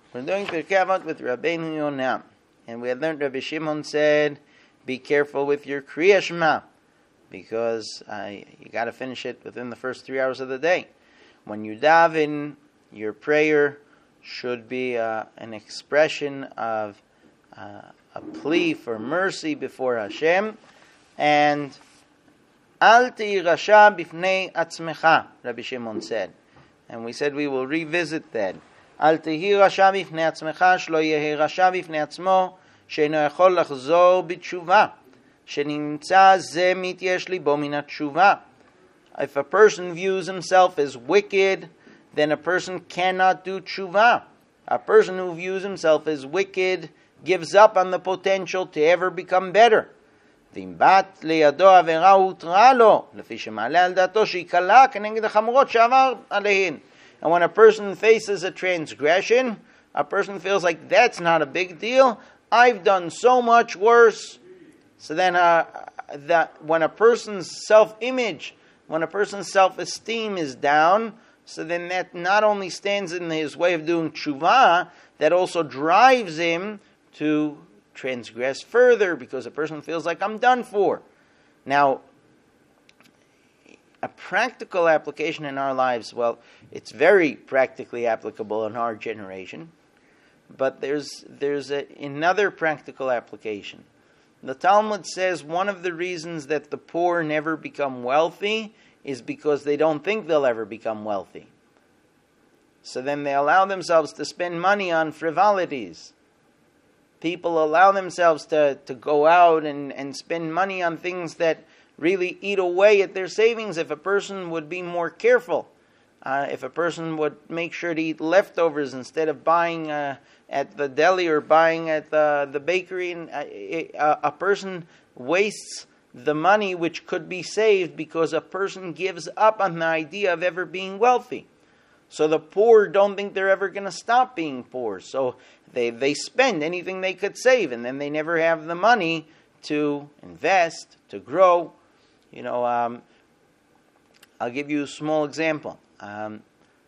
We're doing Pirkei Avot with Rabbeinu Yonah, and we had learned Rabbi Shimon said, "Be careful with your Kriya Shema, because you got to finish it within the first 3 hours of the day. When you daven, your prayer should be an expression of a plea for mercy before Hashem, and Al tehi rasha bifnei atzmecha," Rabbi Shimon said, and we said we will revisit that. Al tehi rasha bifnei atzmecha, shlo yehi rasha bifnei atzmo, she'eino yachol lachzor b'tshuva, she'nimtza ze mityesh libo min hatshuva. If a person views himself as wicked, then a person cannot do tshuva. A person who views himself as wicked gives up on the potential to ever become better. And when a person faces a transgression, a person feels like that's not a big deal. I've done so much worse. So then when a person's self-image, when a person's self-esteem is down, so then that not only stands in his way of doing tshuva, that also drives him to transgress further, because a person feels like I'm done for. Now, a practical application in our lives, well, it's very practically applicable in our generation, but there's another practical application. The Talmud says one of the reasons that the poor never become wealthy is because they don't think they'll ever become wealthy. So then they allow themselves to spend money on frivolities. People allow themselves to go out and spend money on things that really eat away at their savings. If a person would be more careful, if a person would make sure to eat leftovers instead of buying at the deli or buying at the bakery, and a person wastes the money which could be saved because a person gives up on the idea of ever being wealthy. So the poor don't think they're ever going to stop being poor. So they spend anything they could save, and then they never have the money to invest, to grow. I'll give you a small example. How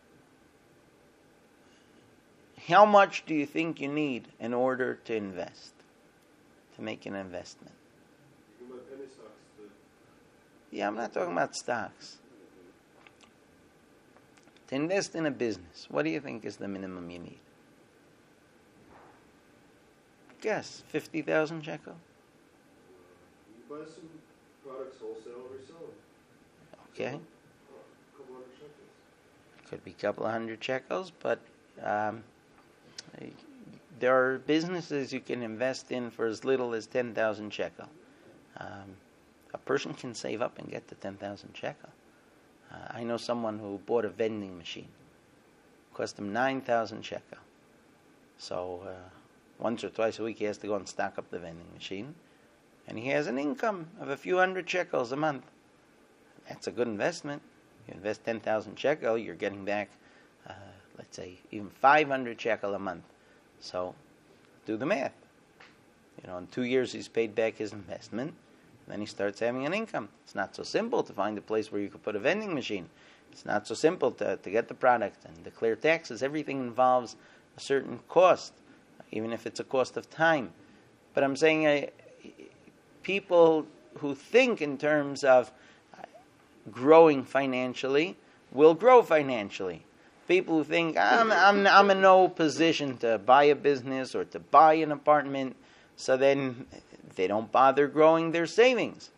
much do you think you need in order to invest, to make an investment? Yeah, I'm not talking about stocks. To invest in a business, what do you think is the minimum you need? Guess, 50,000 shekel? You buy some products wholesale and resell them. Okay. A couple hundred shekels. Could be a couple of hundred shekels, but there are businesses you can invest in for as little as 10,000 shekel. A person can save up and get to 10,000 shekel. I know someone who bought a vending machine. It cost him 9,000 shekel. So once or twice a week he has to go and stock up the vending machine. And he has an income of a few hundred shekels a month. That's a good investment. You invest 10,000 shekel, you're getting back, let's say, even 500 shekel a month. So do the math. In 2 years he's paid back his investment. Then he starts having an income. It's not so simple to find a place where you could put a vending machine. It's not so simple to get the product and declare taxes. Everything involves a certain cost, even if it's a cost of time. But I'm saying people who think in terms of growing financially will grow financially. People who think, I'm in no position to buy a business or to buy an apartment, so then they don't bother growing their savings.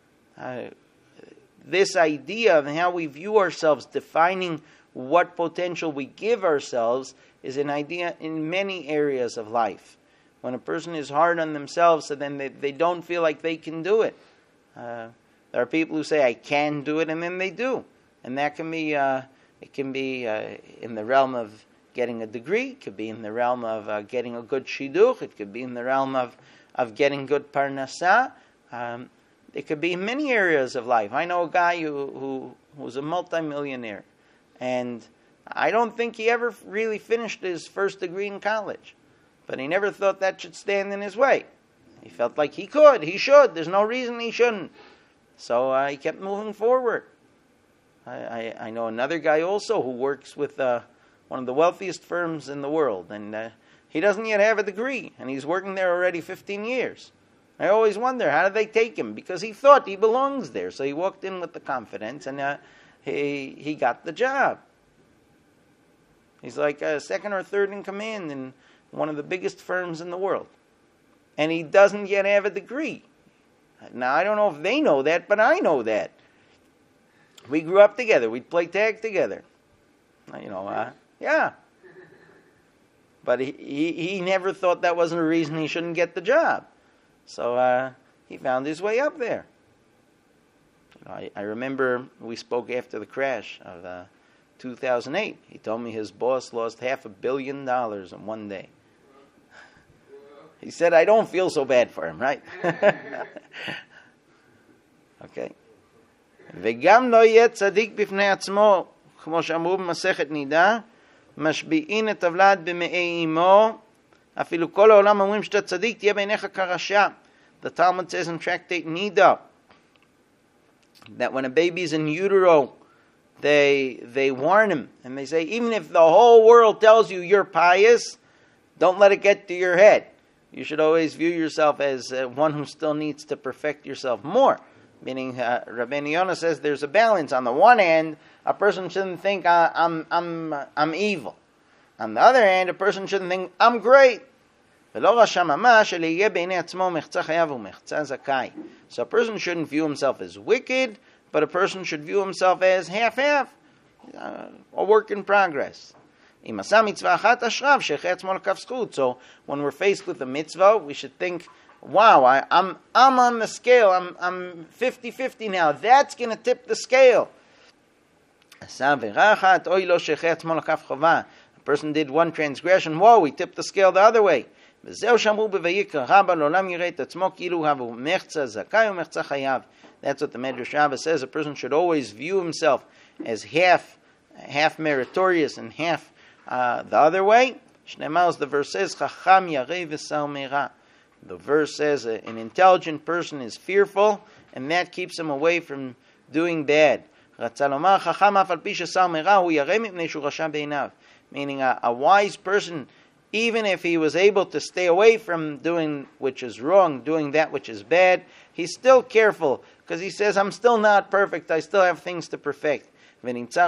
This idea of how we view ourselves, defining what potential we give ourselves, is an idea in many areas of life. When a person is hard on themselves, so then they don't feel like they can do it. There are people who say, I can do it, and then they do. And that can be, in the realm of getting a degree, it could be in the realm of getting a good shidduch, it could be in the realm of getting good parnasah. It could be in many areas of life. I know a guy who's a multimillionaire, and I don't think he ever really finished his first degree in college, but he never thought that should stand in his way. He felt like he could, he should, there's no reason he shouldn't. So he kept moving forward. I know another guy also who works with one one of the wealthiest firms in the world, and he doesn't yet have a degree, and he's working there already 15 years. I always wonder, how did they take him? Because he thought he belongs there, so he walked in with the confidence, and he got the job. He's like second or third in command in one of the biggest firms in the world. And he doesn't yet have a degree. Now, I don't know if they know that, but I know that. We grew up together. We'd play tag together. Yeah. But he never thought that wasn't a reason he shouldn't get the job. So he found his way up there. I remember we spoke after the crash of 2008. He told me his boss lost $500 million in one day. He said, I don't feel so bad for him, right? Okay. וגם לא יהיה צדיק בפני עצמו, כמו שאמרו במסכת נידה, משביעין את הוולד במעי אמו, אפילו כל העולם אומרים שאתה צדיק, תהיה בעיניך כרשע. The Talmud says in Tractate Nida, that when a baby's in utero, they warn him, and they say, even if the whole world tells you you're pious, don't let it get to your head. You should always view yourself as one who still needs to perfect yourself more. Meaning, Rabbeinu Yonah says there's a balance. On the one hand, a person shouldn't think I'm evil. On the other hand, a person shouldn't think I'm great. So a person shouldn't view himself as wicked, but a person should view himself as half-half, a work in progress. So when we're faced with a mitzvah, we should think, wow, I'm on the scale, I'm 50-50 now, that's going to tip the scale. A person did one transgression, whoa, he tipped the scale the other way. That's what the Medrash Rabbah says. A person should always view himself as half meritorious and half the other way. The verse says, the verse says an intelligent person is fearful, and that keeps him away from doing bad. Meaning a wise person, even if he was able to stay away from doing which is wrong, doing that which is bad, he's still careful, because he says, I'm still not perfect, I still have things to perfect. So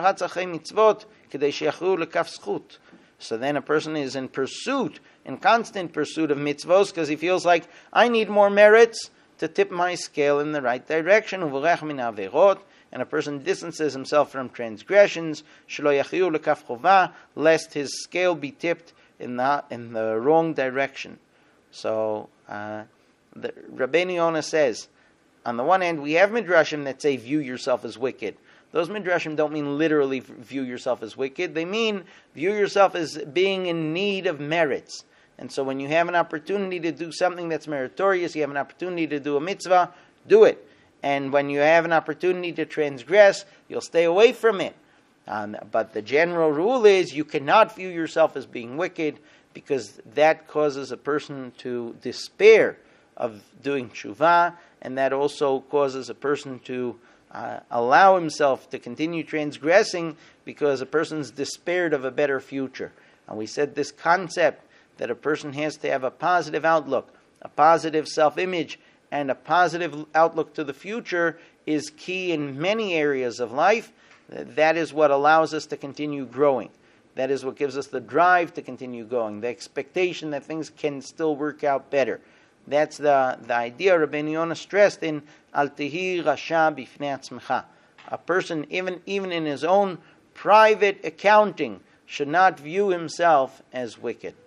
then a person is in constant pursuit of mitzvos, because he feels like, I need more merits to tip my scale in the right direction. And a person distances himself from transgressions, lest his scale be tipped in the wrong direction. So the Rabbeinu Yonah says, on the one hand, we have midrashim that say view yourself as wicked. Those midrashim don't mean literally view yourself as wicked. They mean view yourself as being in need of merits. And so when you have an opportunity to do something that's meritorious, you have an opportunity to do a mitzvah, do it. And when you have an opportunity to transgress, you'll stay away from it. But the general rule is you cannot view yourself as being wicked, because that causes a person to despair of doing tshuva, and that also causes a person to allow himself to continue transgressing, because a person's despaired of a better future. And we said this concept that a person has to have a positive outlook, a positive self-image, and a positive outlook to the future is key in many areas of life. That is what allows us to continue growing. That is what gives us the drive to continue going, the expectation that things can still work out better. That's the idea Rabbeinu Yonah stressed in Al Tehi Rasha Bifnei Atzmecha. A person, even in his own private accounting, should not view himself as wicked.